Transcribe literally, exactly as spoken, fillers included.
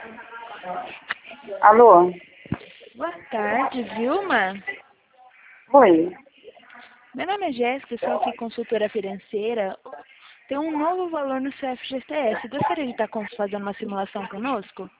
Alô? Boa tarde, Vilma. Oi. Meu nome é Jéssica, sou aqui consultora financeira. Tem um novo valor no seu F G T S. Gostaria de estar cons- fazendo uma simulação conosco?